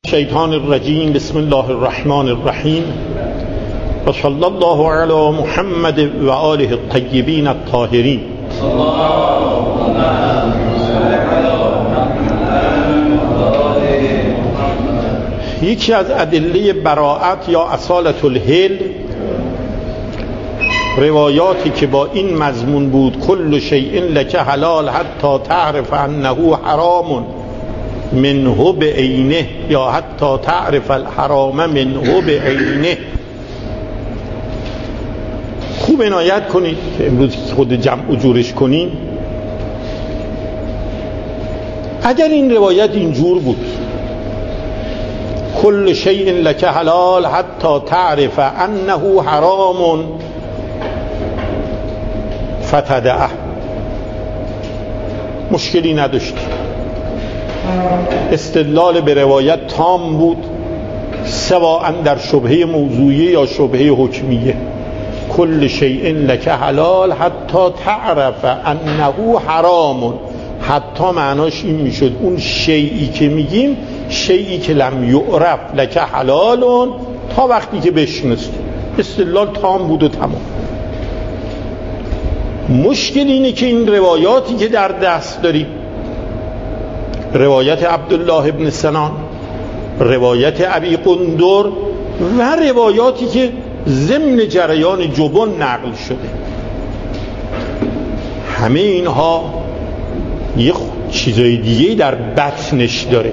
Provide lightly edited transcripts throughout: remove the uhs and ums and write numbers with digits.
الشیطان الرجیم. بسم الله الرحمن الرحیم و صلی الله علی محمد و آله الطیبین الطاهرین. یکی از ادله براءت یا اصالة الحل روایاتی که با این مضمون بود: کل شیء لک حلال حتی تعرف انه حرام منه بعینه، یا حتی تعرف الحرام منه بعینه. خوب عنایت کنید که امروز خود جمع و جورش کنیم. اگر این روایت اینجور بود کل شیء لک حلال حتی تعرف انه حرام فتدعه، مشکلی نداشت، استدلال به روایت تام بود، سواء در شبهه موضوعیه یا شبهه حکمیه. کل شیء لک حلال حتی تعرف انه حرام، حتی معناش این میشد اون شیئی که میگیم شیئی که لم یعرف لک حلال تا وقتی که بشناسی. استدلال تام بود و تمام. مشکل اینه که این روایاتی که در دست داریم، روایت عبدالله ابن سنان، روایت ابی قندر و روایاتی که ضمن جریان جبن نقل شده، همه اینها یه چیزای دیگه در بطنش داره.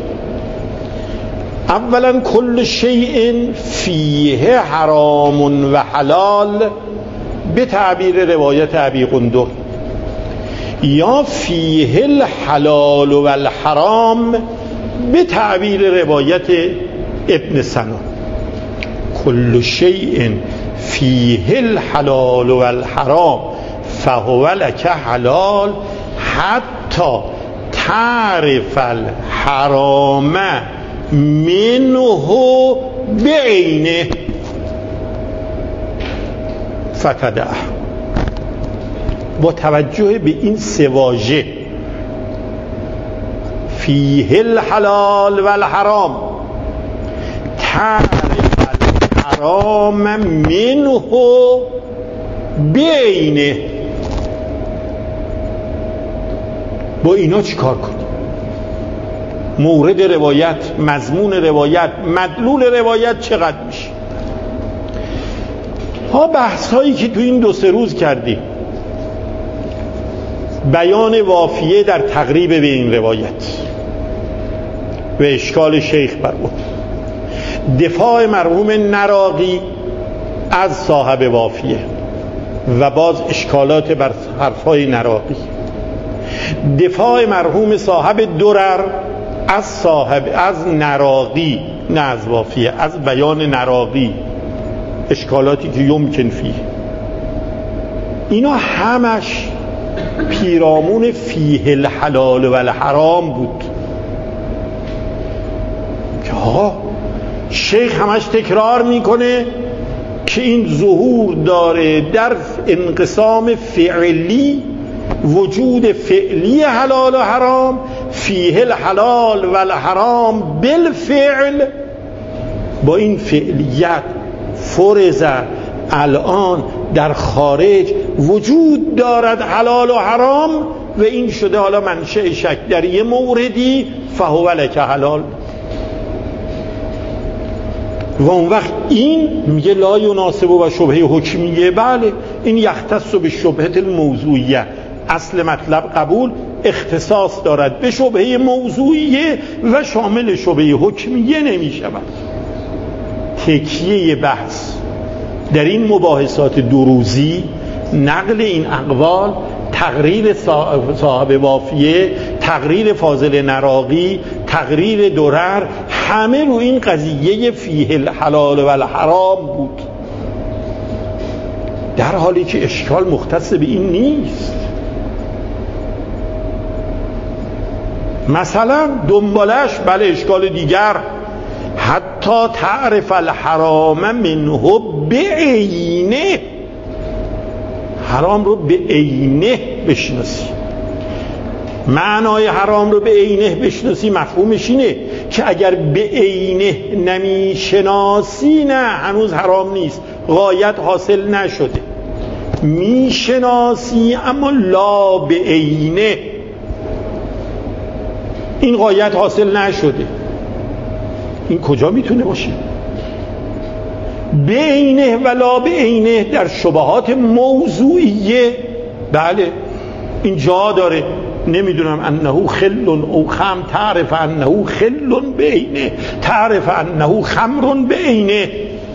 اولا کل شیء فیه حرام و حلال به تعبیر روایت ابی قندر، یا فیه الحلال و الحرام به تعبیر روایت ابن سنان. کل شیء فیه الحلال و الحرام فهو لک حلال حتی تعرف الحرام منه بعینه فتدعه. با توجه به این سه واژه فیه الحلال و الحرام، تعرف الحرام منه بعینه، با اینا چی کار کنیم؟ مورد روایت، مضمون روایت، مدلول روایت چقدر میشه؟ بحث هایی که تو این 2-3 روز کردیم، بیان وافیه در تقریب به این روایت و اشکال شیخ بر اون، دفاع مرحوم نراقی از صاحب وافیه و باز اشکالات بر حرفای نراقی، دفاع مرحوم صاحب درر از نراقی، نه از وافیه، از بیان نراقی، اشکالاتی که یمکن فیه. اینا همش پیرامون فیه الحلال و الحرام بود که شیخ همش تکرار میکنه که این ظهور داره در انقسام فعلی، وجود فعلی حلال و حرام، فیه الحلال و الحرام بالفعل. با این فعلیت فرض الان در خارج وجود دارد حلال و حرام و این شده حالا منشأ شک در یه موردی، فهو لک حلال. و اون وقت این میگه لا یناسب و شبهه حکمیه. بله، این یختص به شبهه الموضوعیه، اصل مطلب قبول، اختصاص دارد به شبهه موضوعیه و شامل شبهه حکمیه نمی شود. تکیه بحث در این مباحثات 2 روزی، نقل این اقوال، تقریر صاحب وافیه، تقریر فاضل نراقی، تقریر درر، همه رو این قضیه فیه الحلال و الحرام بود، در حالی که اشکال مختص به این نیست. مثلا دنبالش بله اشکال دیگر، حتی تعرف الحرام منه بعینه، حرام رو به عینه بشناسی. معنای حرام رو به عینه بشناسی مفهومش اینه که اگر به عینه نمیشناسی نه هنوز حرام نیست، غایت حاصل نشده. میشناسی اما لا به عینه، این غایت حاصل نشده. این کجا میتونه باشه؟ به عینه و لا به عینه در شبهات موضوعیه، بله این جا داره. نمیدونم انه خل او خم، تعرف انه خل به عینه، تعرف انه خمر به عینه.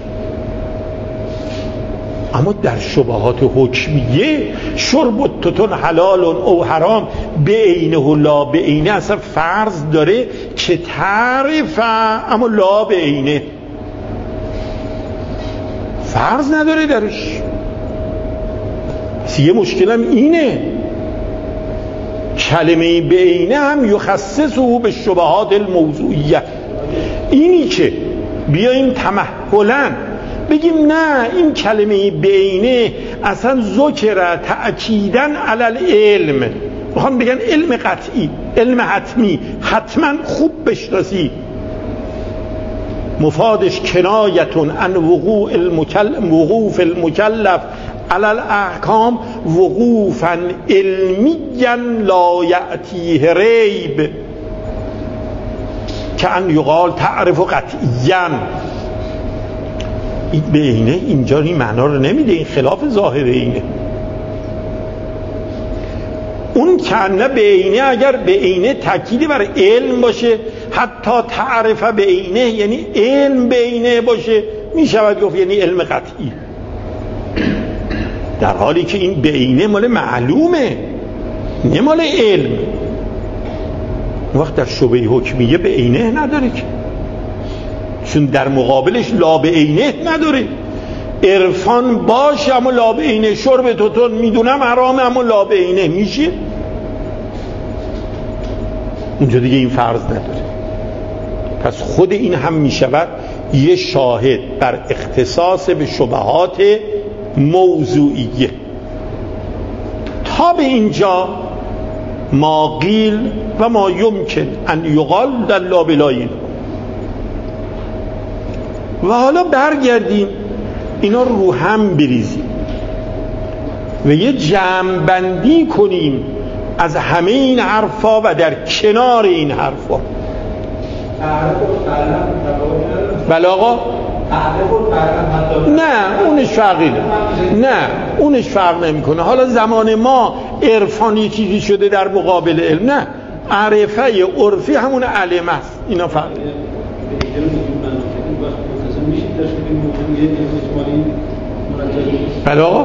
اما در شبهات حکمیه شرب التتن حلال او حرام به عینه و لا به عینه اصلا فرض داره که تعرف اما لا به عینه، فرض نداره درش. یه مشکلم اینه، کلمه به عینه هم یخصصه به شبهات الموضوعیه. اینی که بیاییم تمهلا بگیم نه این کلمه به عینه اصلا ذکر تأکیداً علی العلم، میخوان بگن علم قطعی، علم حتمی، حتما خوب بشناسی، مفادش کنایتون عن وقوف المکلف علی الاحکام وقوفا علمیا لا یأتیه ریب، که ان یقال تعرف قطعیا. این به عینه اینجا این معنا رو نمیده، این خلاف ظاهر اینه. اون کنه به عینه اگر به عینه تأکیدی بر علم باشه، حتی تعرف به عینه یعنی علم به عینه باشه، میشود گفت یعنی علم قطعی، در حالی که این به عینه مال معلومه نه مال علم. وقت در شبهه حکمیه به عینه نداره که، چون در مقابلش لا به عینه نداره. عرفان باشه اما لا به عینه، شرب تتن میدونم حرامه اما لا به عینه میشه، اونجا دیگه این فرض نداره. پس خود این هم میشود یه شاهد بر اختصاص به شبهات موضوعیه. تا به اینجا ما قیل و ما یمکن ان یقال در لا بلایل. و حالا برگردیم اینا رو هم بریزیم و یه جمع‌بندی کنیم از همه این حرفا و در کنار این حرفا. بله آقا، نه اونش فرقی نه اونش فرق نمیکنه. حالا زمان ما عرفان یه چیزی شده در مقابل علم، نه عرفه عرفی همون علم است، اینا فرق. بله آقا،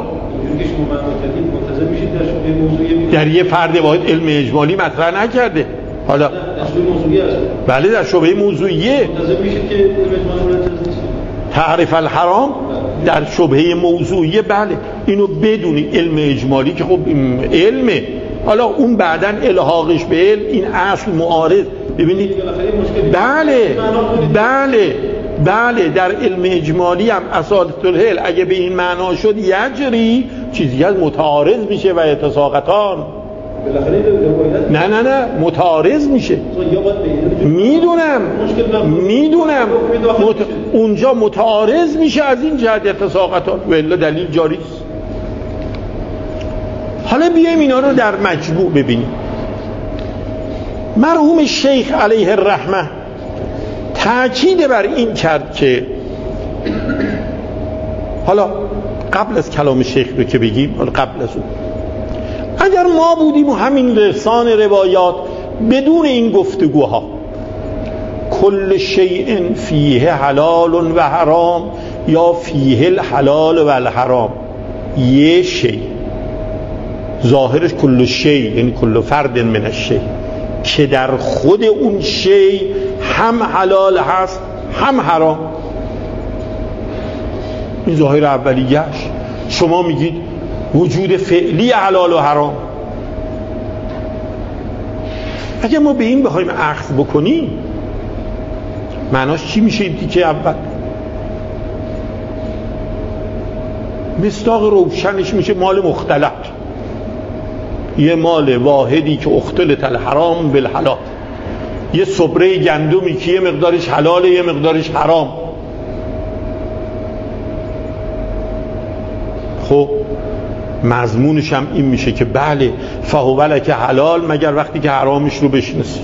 در یه فرد واحد علم اجمالی مطرح نکرده. حالا بله در شبهه موضوعیه تعریف الحرام در شبهه موضوعیه، بله اینو بدونی علم اجمالی که خب علمه، حالا اون بعدن الحاقش به علم، این اصل معارض. ببینید بله در علم اجمالی هم اصالت الحل اگه به این معنا شد یجری، چیزی از متعارض میشه و یتساقطان. نه متعارض میشه. میدونم اونجا متعارض میشه، از این جهت یتساقطان و الا دلیل جاری است. حالا بیایم اینا رو در مجموع ببینیم. مرحوم شیخ علیه الرحمه تأکید بر این کرد که، حالا قبل از کلام شیخ رو که بگیم، حالا قبل از اون اگر ما بودیم و همین لسان روایات بدون این گفتگوها کل شیء فیه حلال و حرام یا فیه الحلال و الحرام، یه شیء ظاهرش کل شیء یعنی کل فرد من الشیء، که در خود اون شیء هم حلال هست هم حرام. این ظاهر اولیه‌اش. شما میگید وجود فعلی حلال و حرام. اگه ما به این بخوایم اخذ بکنیم معناش چی میشه؟ این تیکه اول مصداق روشنش میشه مال مختلط، یه مال واحدی که اختلط الحرام بالحلال، یه صبره گندمی که یه مقدارش حلاله یه مقدارش حرام. خب مضمونش هم این میشه که بله فهو لک حلال، مگر وقتی که حرامش رو بشناسی.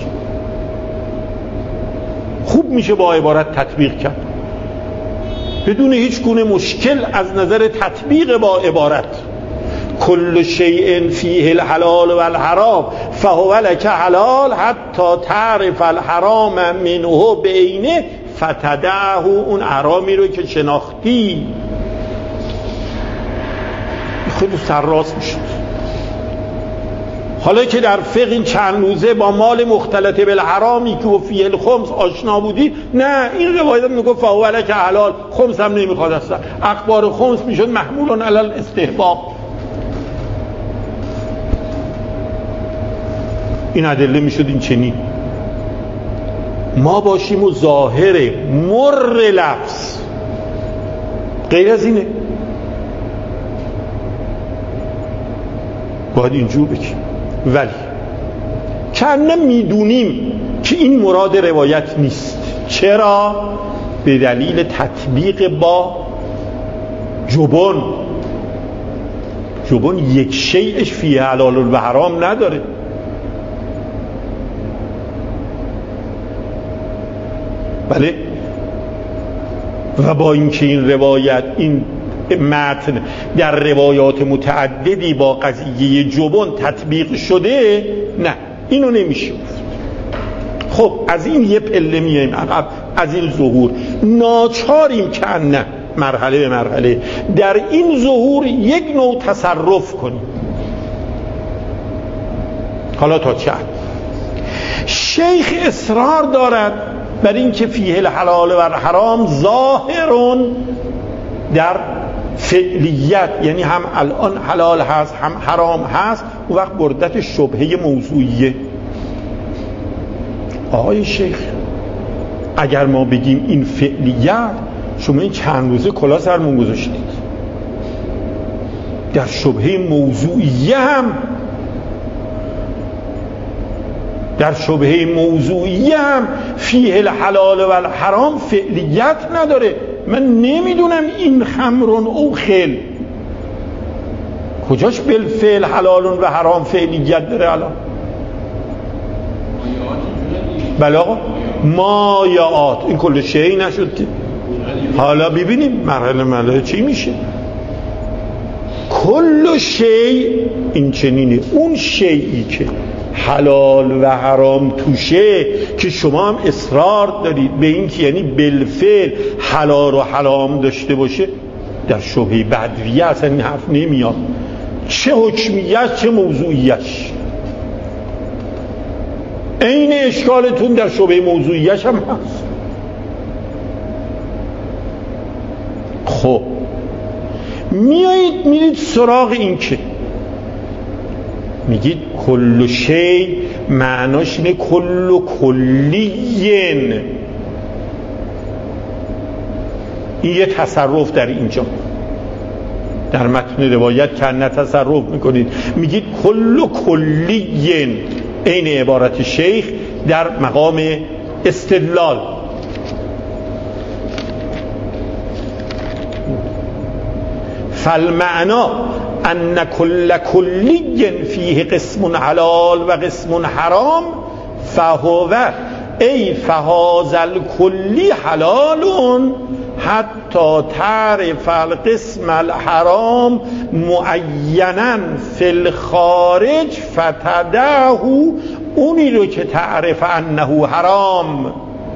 خوب میشه با عبارت تطبیق کرد بدون هیچ گونه مشکل از نظر تطبیق با عبارت. کل شیء فیه الحلال و الحرام فهو لک حلال حتی تعرف الحرام منه بعینه فتدعه. اون حرامی رو که شناختی خیلی سرراست میشد. حالا که در فقه این چند روزه با مال مختلط بالحرامی که فیه الخمس آشنا بودی، نه این روایت میگه فهو لک حلال، خمس هم نمیخواد اصلا. اخبار خمس میشد محمول علی الاستحباب. این ادله میشد این چنین. ما باشیم و ظاهر مر لفظ غیر از اینه، باید اینجور بگیم. ولی چند میدونیم که این مراد روایت نیست. چرا؟ به دلیل تطبیق با جبن یک شیءش فیه حلال و حرام نداره. بله، و با اینکه این روایت، این متن در روایات متعددی با قضیه جبن تطبیق شده، نه اینو نمیشه. خب از این یه پله میایم عقب، از این ظهور ناچاریم که نه مرحله به مرحله در این ظهور یک نوع تصرف کنیم. حالا تا چند شیخ اصرار دارد بر این که فیه الحلال و الحرام ظاهرون در فعلیت، یعنی هم الان حلال هست هم حرام هست، اون وقت بردت شبهه موضوعیه. آقای شیخ اگر ما بگیم این فعلیت، شما این چند روزه کلا سرمون گذاشتید. در شبهه موضوعیه هم فیه الحلال و الحرام فعلیت نداره. من نمیدونم این خمرون او خل کجاش بالفعل حلالون و حرام فعلیت داره. الان بله آقا مایعات این کل شیء نشد که. حالا ببینیم مرحله چی میشه. کل شیء این چنینه. اون شیئی که حلال و حرام توشه که شما هم اصرار دارید به این که یعنی بالفعل حلال و حرام داشته باشه، در شبهه بدویه اصلا این حرف نمیاد، چه حکمیت چه موضوعیش. این اشکالتون در شبهه موضوعیش هم هست. خب میرید سراغ این که میگید کل شی، معناش اینه کل کلیین. این یه تصرف در اینجا در متن روایت کنه تصرف میکنید، میگید کل کلیین. این عبارت شیخ در مقام استدلال. فالمعنا ان کل کلی فیه قسم حلال و قسم حرام فهو ای فهذا الکلی حلال حتی تعرف القسم الحرام معینا فی الخارج فتدعه. اونی رو که تعرف انه حرام،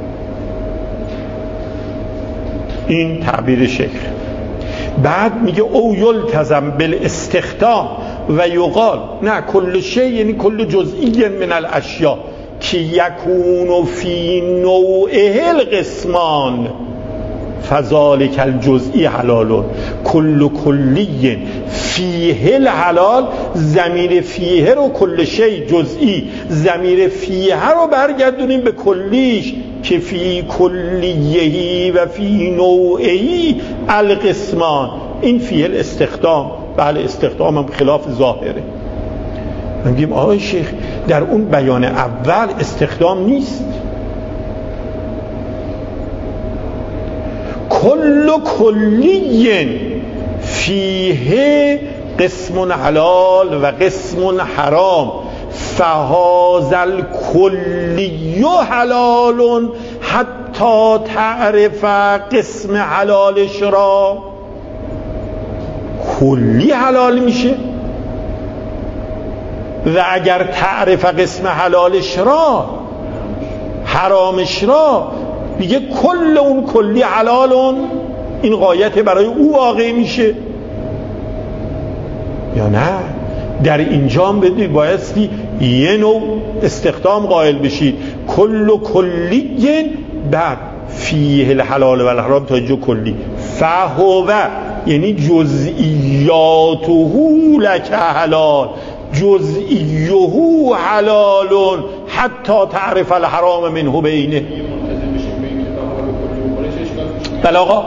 این تعبیر شیخ. بعد میگه او یلتزم بالاستخدام و یقال نه کل شیء یعنی کل جزئی من الاشیاء که یکون فی نوعه القسمان فذلک الجزئی حلال. کل کلی فیه الحلال، ضمیر فیه رو کل شیء جزئی، ضمیر فیه رو برگردونیم به کلیش که فی کلیهی و فی نوعهی القسمان. این فیه الاستخدام. بله استخدام هم خلاف ظاهره. میگیم آقای شیخ در اون بیان اول استخدام نیست. کل کلی فیه قسم حلال و قسم حرام فهذا الکلی حلال حتی تعرف قسم حلالش را. کلی حلال میشه و اگر تعرف قسم حلالش را حرامش را دیگه کل اون کلی حلالون این غایت برای او واقع میشه یا نه؟ در اینجا هم بدید بایستی یه نوع استخدام قائل بشید کل کلی بعد فیه الحلال و الحرام تا اینجا کلی فهو یعنی جزئیاته لک حلال جزئیه حلال حتی تعرف الحرام منه بینه. بله آقا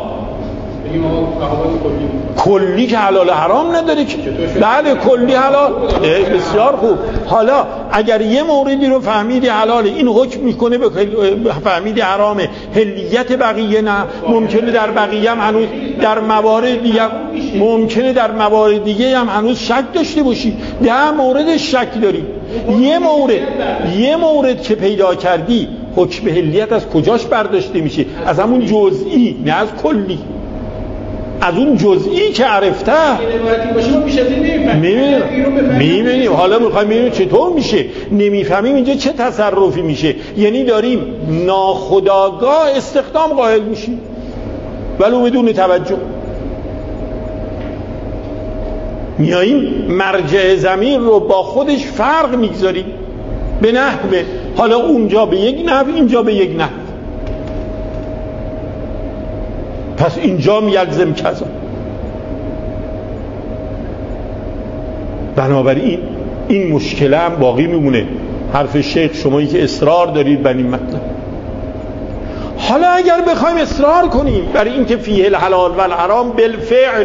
کلی که حلال حرام نداره که. بله کلی حلال. بسیار خوب. حالا اگر یه موردی رو فهمیدی حلاله این حکم میکنه به فهمیدی حرامه حلیت بقیه نه ممکنه در بقیه هم هنوز در موارد دیگه ممکنه در موارد دیگه هم هنوز شک داشته باشی 10 مورد شک داری یه مورد که پیدا کردی حکم حلیت از کجاش برداشته میشه؟ از همون جزئی نه از کلی از اون جزئی که عرفته میبینیم. حالا میخوایم ببینیم چطور میشه نمیفهمیم اینجا چه تصرفی میشه یعنی داریم ناخودآگاه استخدام قائل میشیم ولو بدون توجه میاییم مرجع ضمیر رو با خودش فرق میگذاریم به نحوه حالا اونجا به یک نحو اینجا به یک نحو پس اینجا میلزم کذا. بنابراین این مشکل هم باقی میمونه. حرف شیخ شمایی که اصرار دارید بر این مطلب. حالا اگر بخوایم اصرار کنیم برای اینکه فیه الحلال و الحرام بالفعل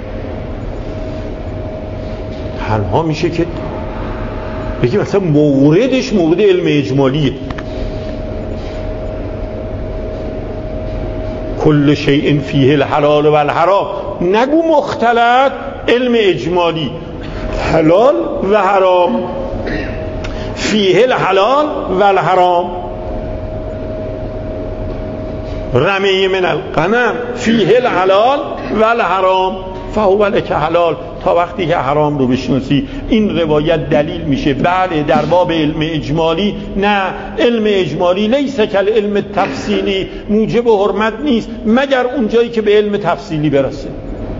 تنها میشه که بگیم مثلا موردش مورد علم اجمالیه کل شیء فیه الحلال و الحرام نگو مختلط علم اجمالی حلال و حرام فیه الحلال و الحرام رمی من الغنم فیه الحلال و الحرام فهو لک حلال تا وقتی که حرام رو بشناسی این روایت دلیل میشه. بله در باب علم اجمالی نه علم اجمالی لیس کل علم تفصیلی موجب حرمت نیست مگر اونجایی که به علم تفصیلی برسه.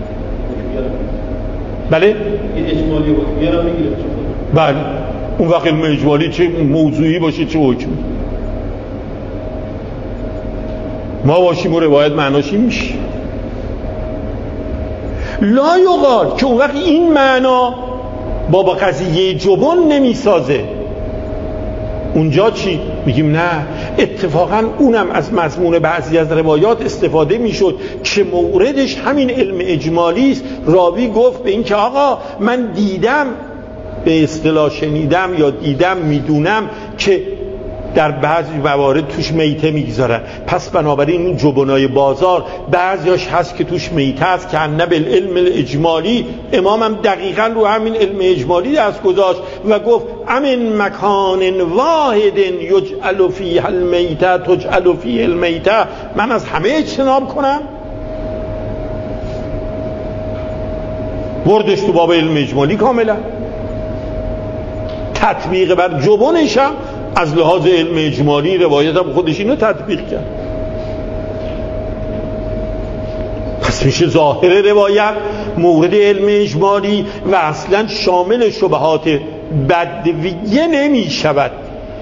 بله این اجمالی بود بیارم میگیره بله اون وقت علم اجمالی چه موضوعی باشه چه حکمی ما باشیم و روایت معناش این میشه لا یقال که اون وقت این معنا با قضیه جبن نمیسازه. اونجا چی؟ میگیم نه اتفاقا اونم از مضمون بعضی از روایات استفاده میشد که موردش همین علم اجمالی است. راوی گفت به این که آقا من دیدم به اصطلاح شنیدم یا دیدم میدونم که در بعضی موارد توش میته میگذارن پس بنابراین این جبنای بازار بعضیاش هست که توش میته است که نه بالعلم الاجمالی امامم دقیقا رو همین علم اجمالی دست گذاشت و گفت امن مکان واحد یجعل فیه المیته تجعل فیه المیته من از همه اجتناب کنم بردش تو باب علم اجمالی کاملا تطبیق بر جبنشم از لحاظ علم اجمالی روایت هم خودش اینو تطبیق کرد. پس میشه ظاهر روایت مورد علم اجمالی و اصلا شامل شبهات بدویه نمی شود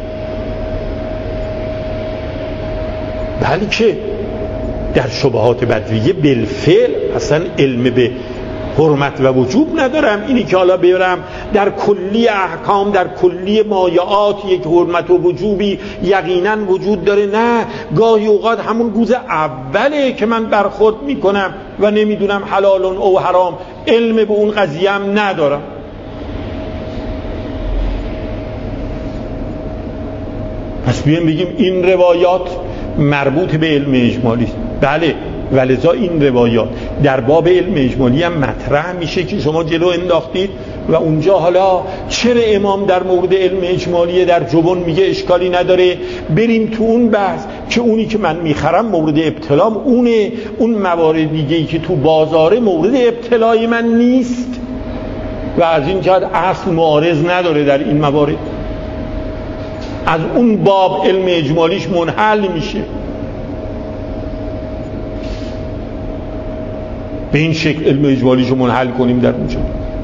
بلکه در شبهات بدویه بالفعل اصلا علم به حرمت و وجوب ندارم اینی که حالا بیارم در کلی احکام در کلی مایعات یک حرمت و وجوبی یقینا وجود داره نه گاهی اوقات همون گوز اوله که من برخورد میکنم و نمیدونم حلال او حرام علم به اون قضیه هم ندارم. پس بیایم بگیم این روایات مربوط به علم اجمالی است. بله ولذا این روایات در باب علم اجمالی هم مطرح میشه که شما جلو انداختید و اونجا حالا چرا امام در مورد علم اجمالی در جبن میگه اشکالی نداره، بریم تو اون بحث که اونی که من میخرم مورد ابتلام اونه، اون موارد دیگه‌ای که تو بازاره مورد ابتلای من نیست و از این جهت اصل معارض نداره در این موارد. از اون باب علم اجمالیش منحل میشه. به این شکل علم اجمالیشو منحل کنیم در اونجا.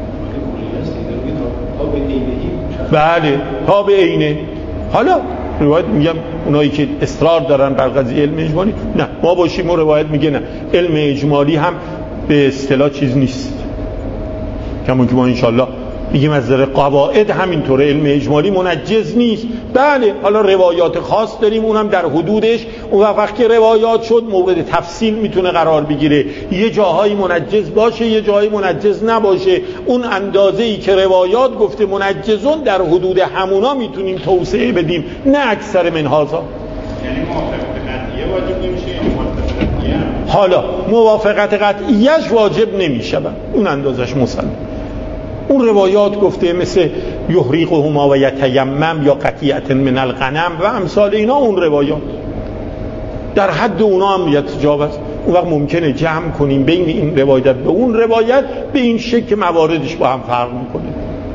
بله تا به عینه. حالا روایت میگم اونایی که اصرار دارن بر قضیه علم اجمالی، نه ما باشیم و روایت میگه نه، علم اجمالی هم به اصطلاح چیز نیست، کمون که ما انشالله میگیم از نظر قواعد همینطوره، علم اجمالی منجز نیست. بله حالا روایات خاص داریم اونم در حدودش، اون وقت که روایات شد مورد تفصیل میتونه قرار بگیره، یه جاهایی منجز باشه یه جاهایی منجز نباشه، اون اندازه‌ای که روایات گفته منجزون در حدود همونا میتونیم توسعه بدیم، نه اکثر من هذا. یعنی موافقت قطعیه واجب نمیشه؟ حالا موافقت قطعیش واجب نمیشه، اون اندازش مسلم. اون روایات گفته مثل یحریقهما و یتیمم یا قطیعة من الغنم و امثال اینا، اون روایات در حد اونا هم یتجاوز. اون وقت ممکنه جمع کنیم بین این روایت به اون روایت به این شکل مواردش با هم فرق میکنه.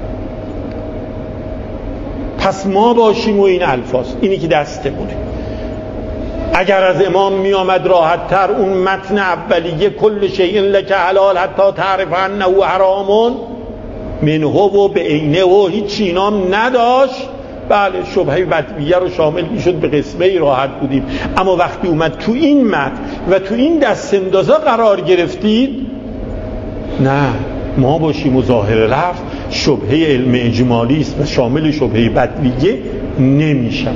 پس ما باشیم و این الفاظ اینی که دستمونه. اگر از امام می آمد راحت تر اون متن اولیه کل شیء لک حلال حتی تعرف انه حرام منه و به عینه و هیچ اینام نداشت، بله شبهه بدویه رو شامل میشد، به قسمه راحت بودیم. اما وقتی اومد تو این متن و تو این دست اندازه قرار گرفتید، نه ما باشیم و ظاهر لفظ شبهه علم اجمالی است و شامل شبهه بدویه نمیشود.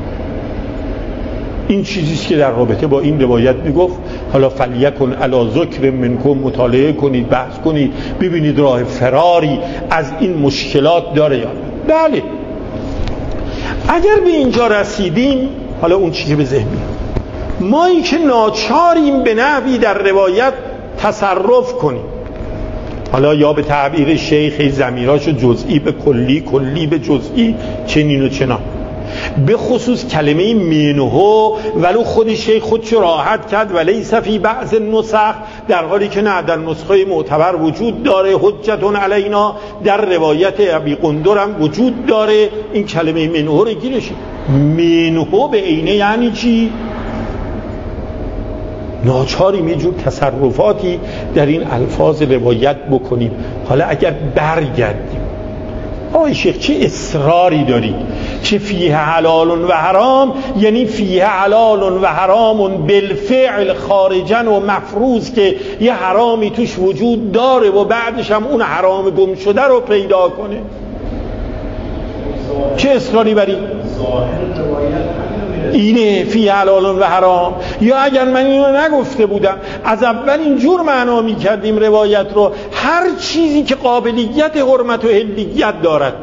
این چیزیست که در رابطه با این روایت میگفت. حالا فلیکن علی ذکر منکم، مطالعه کنید، بحث کنید، ببینید راه فراری از این مشکلات داره یا نه. بله اگر به اینجا رسیدیم، حالا اون چیزی به ذهن ما این که ناچاریم به نحوی در روایت تصرف کنیم، حالا یا به تعبیر شیخ ضمیراشو جزئی به کلی، کلی به جزئی، چنین و چنان. به خصوص کلمه منهو ولو خود شیخ خودشو راحت کرد ولیس فی بعض النسخ، در حالی که نه در نسخه معتبر وجود داره، حجتون علینا در روایت ابی قندر هم وجود داره. این کلمه منهو رو گیرش، منهو به عینه یعنی چی؟ ناچاریم یه جور تصرفاتی در این الفاظ روایت بکنیم. حالا اگر برگردیم آقای شیخ چه اصراری دارید که فیه حلال و حرام، یعنی فیه حلال و حرام بالفعل خارجن و مفروض که یه حرامی توش وجود داره و بعدش هم اون حرام گم شده رو پیدا کنه، چه اصراری برید؟ اینه فی حلال و حرام. یا اگر من اینو نگفته بودم از اول اینجور معنا می کردیم روایت رو، هر چیزی که قابلیت حرمت و حلیت دارد،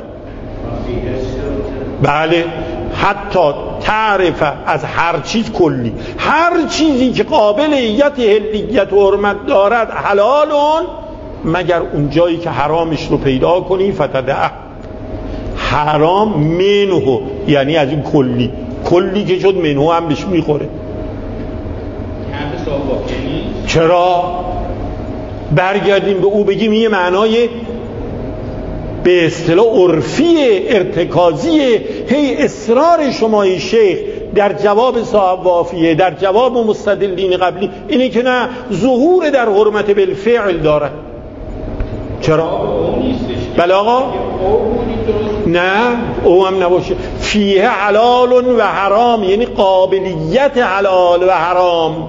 بله حتی تعرف از هر چیز کلی، هر چیزی که قابلیت حلیت و حرمت دارد حلالون، مگر اون جایی که حرامش رو پیدا کنی فتده حرام منه، یعنی از این کلی، کلی که شد منو هم بهش میخوره. چرا؟ برگردیم به او بگیم یه معنای به اصطلاح عرفی ارتکازی. هی اصرار شمای شیخ در جواب صاحب وافیه، در جواب مستدلین قبلی اینه که نه، ظهور در حرمت بالفعل داره. چرا؟ بله آقا نه او هم نباشه. فیه حلال و حرام یعنی قابلیت حلال و حرام.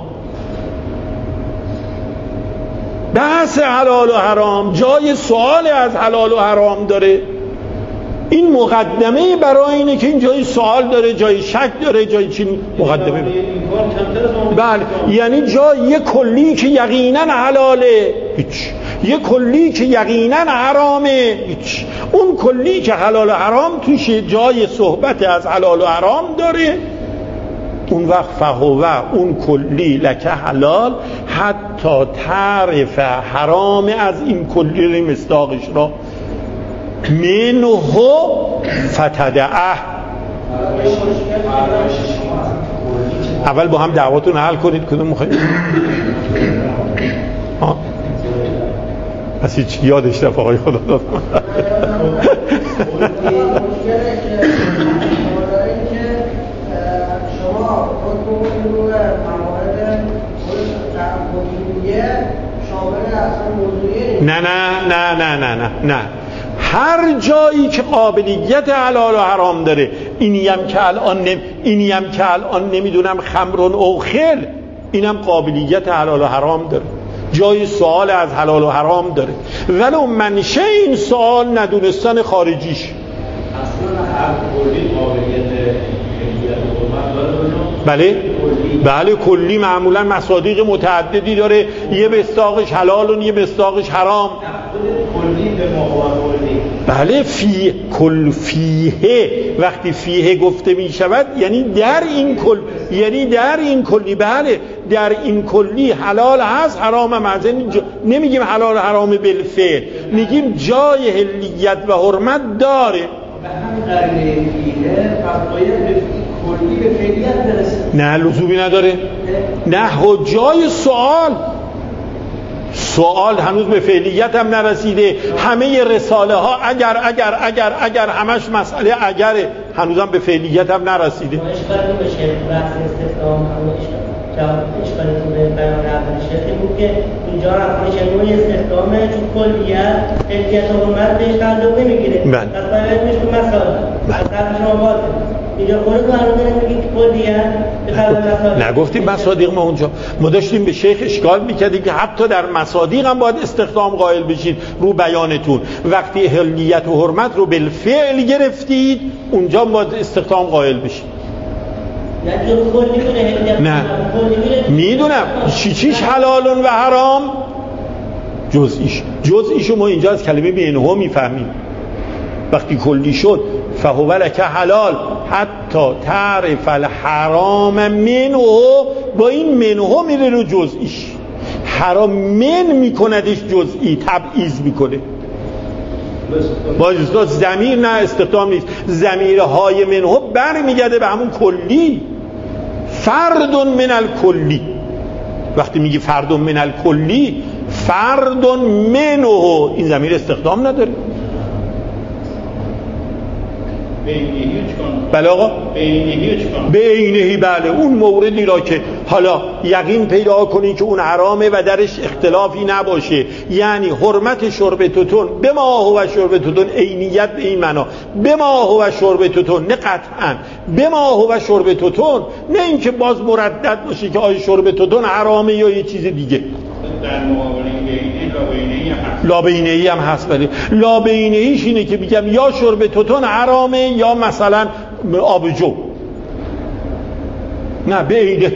بحث حلال و حرام جای سوال از حلال و حرام داره. این مقدمه برای اینه که این جای سوال داره، جای شک داره، جای چی مقدمه. بله یعنی جای یه کلی که یقینا حلاله هیچ، یه کلی که یقینا حرامه هیچ. اون کلی که حلال و حرام توش جای صحبت از حلال و حرام داره، اون وقت فهو اون کلی لکه حلال حتی تعرف حرام از این کلی مصداقش را منه فتدعه. اول با هم دعواتون حل کنید کدوم میخواید. پس هیچ یادش رفت آقای خدا داد. نه هر جایی که قابلیت حلال و حرام داره، اینیم که الان نمیدونم خمرون او خل، اینم قابلیت حلال و حرام داره، جای سوال از حلال و حرام داره، ولو منشه این سوال ندونستن خارجیش. اصلا هر کلی قابلیت بله کلی معمولا مصادیق متعددی داره، یه مصداقش حلال و یه مصداقش حرام. کلی به مقابلی بله فیه وقتی فیه گفته می شود یعنی در این کلی بله در این کلی حلال هست حرام هم هست. نمیگیم حلال حرام بالفعل، میگیم جای حلیت و حرمت داره. به همین قرینه فیه پس باید به کلی به فعلیت برسه. نه لزومی نداره. نه جای سوال هنوز به فعلیت هم نرسیده. همه رساله ها اگر همش مسئله اگره، هنوز هم به فعلیت هم نرسیده. اشکالی بشه بحث استخدام اشکالتون به بیان اول شیخی بود که اینجا رفتنش نوعی استخدامه چون کلیت حلیت و حرمت بهش تعلق نمیگیره. پس باید میشه مسائل از قبل شما باده اینجا خودتون هنوز نمیگید کلیت به قبل مسائل نگفتیم مصادیق. ما اونجا ما داشتیم به شیخ اشکال میکردیم که حتی در مصادیق هم باید استخدام قائل بشید رو بیانتون. وقتی حلیت و حرمت رو بالفعل گرفتید اونجا باید استخدام قائل بشید. نه میدونم چیش حلالون و حرام جزئیشو ما اینجا از کلمه بینه میفهمیم. وقتی کلی شد فهو لک حلال حتی تعرف الحرام منه، با این منه میره رو جزئیش. حرام من میکندش جزئی، تبعیض میکنه. با ضمیر نه استخدام نیست، ضمیرهای منه برمیگرده به همون کلی. فرد من الکلی، وقتی میگی فرد من الکلی فرد منه، این ضمیر استخدام نداره. بله آقا به عینهی بله اون موردی را که حالا یقین پیدا کنی که اون حرامه و درش اختلافی نباشه، یعنی حرمت شرب توتون به ما هو شرب توتون عینیت به این معنا به ما هو شرب توتون، نه قطعا به ما هو شرب توتون، نه اینکه باز مردد باشه که آیا شرب توتون حرامه یا یه چیز دیگه. در مقابل لابینه‌ای هم هست. ولی لابینه‌ایش اینه که میگم یا شرب توتون حرامه یا مثلا آبجو، نه به عینه.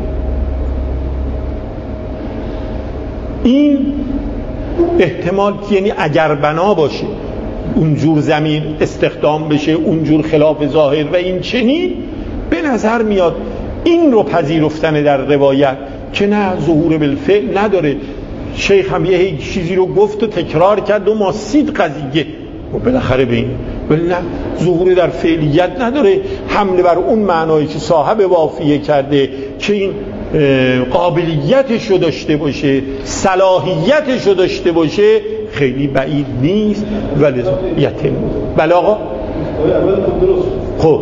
این احتمال یعنی اگر بنا باشه اونجور ضمیر استخدام بشه، اونجور خلاف ظاهر و این چنین، به نظر میاد این رو پذیرفتن در روایت که نه ظهور بالفعل نداره. شیخ هم یه چیزی رو گفت و تکرار کرد و ماسید قضیه و بالاخره به این، ولی نه ظهور در فعلیت نداره. حمله بر اون معنایی که صاحب وافیه کرده که این قابلیتش رو داشته باشه، صلاحیتش رو داشته باشه، خیلی بعید نیست. ولی یتم بله آقا خب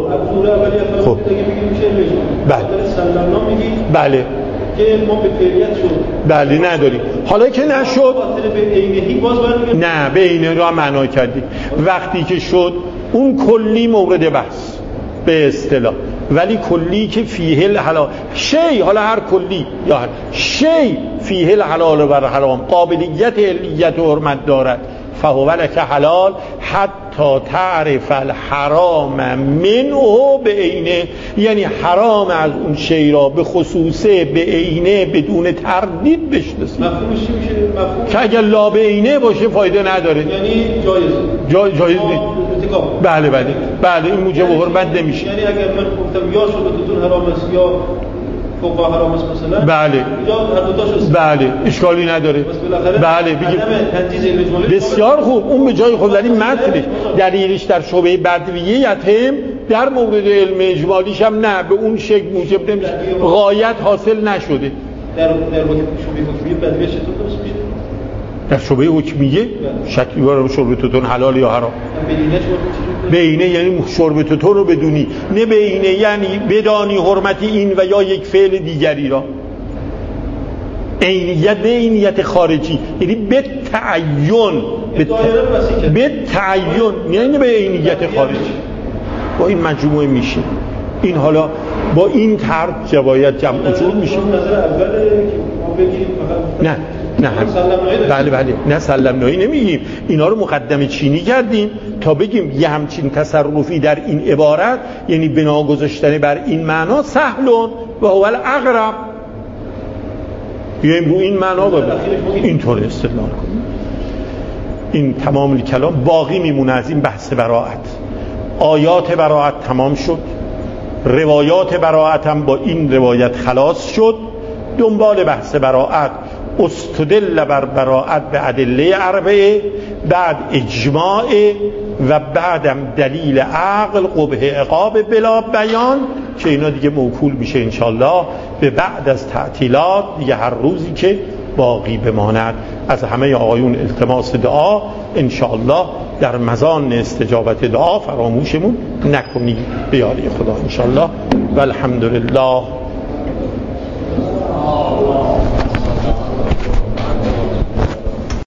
بله که ما به فعلیت شد بله نداریم. حالا که نشد به عینهی باز برمیگردیم. نه به عینه رو هم معنا کردیم. وقتی که شد اون کلی مورد بحث به اصطلاح، ولی کلی که فیه الحلال شی، حالا هر کلی یا هر شی فیه الحلال و حرام قابلیت علیت و حرمت دارد، فهو لک حلال حتی تعرف الحرام منه به عینه، یعنی حرام از اون شی را به خصوصه به عینه بدون تردید بشناسی. مفهومش چی میشه؟ مفهوم که اگر لا به عینه باشه فایده نداره، یعنی جایز نیست. بله این موجب حرمت نمیشه. یعنی اگر من گفتم یا شربتتون حرام است یا فوقا حرام است مثلا، بله یا هر دو تاشو بله اشکالی نداره. بله بگیم بسیار خوب، اون به جای خود. ولی متنش دلیلش در شبهه بدویت هم در مورد علم اجمالیش هم نه به اون شکل موجب نمیشه، غایت حاصل نشده. در شبهه حکمیه بدویت چطور درست میشه؟ در شبهه حکمیه شکی وارد شربتتون حلال یا حرام. بینه یعنی شربتتون رو بدونی، نه بینه یعنی بدانی حرمت این و یا یک فعل دیگری را. عینیت نه عینیت خارجی، یعنی به تعین یعنی به عینیت خارجی. با این مجموعه میشه. این حالا با این طرح جوایت جمع وجود میشه. نه بله نه سلمناهی نمیگیم، اینا رو مقدمه چینی کردیم تا بگیم یه همچین تصرفی در این عبارت یعنی بنا گذاشتن بر این معنا سهلون و هو الاقرب، بیایم رو این معنا اینطور استدلال کنیم. این تمام کلام باقی میمونه از این بحث براءت. آیات براءت تمام شد، روایات براءت هم با این روایت خلاص شد. دنبال بحث براءت استدل بر براءت به ادله اربعه، بعد اجماع و بعدم دلیل عقل قبح عقاب بلا بیان که اینا دیگه موکول میشه انشالله به بعد از تعطیلات دیگه، هر روزی که باقی بماند. از همه آقایون التماس دعا انشالله در مزان استجابت دعا فراموشمون نکنید به یاری خدا انشالله. و الحمدلله.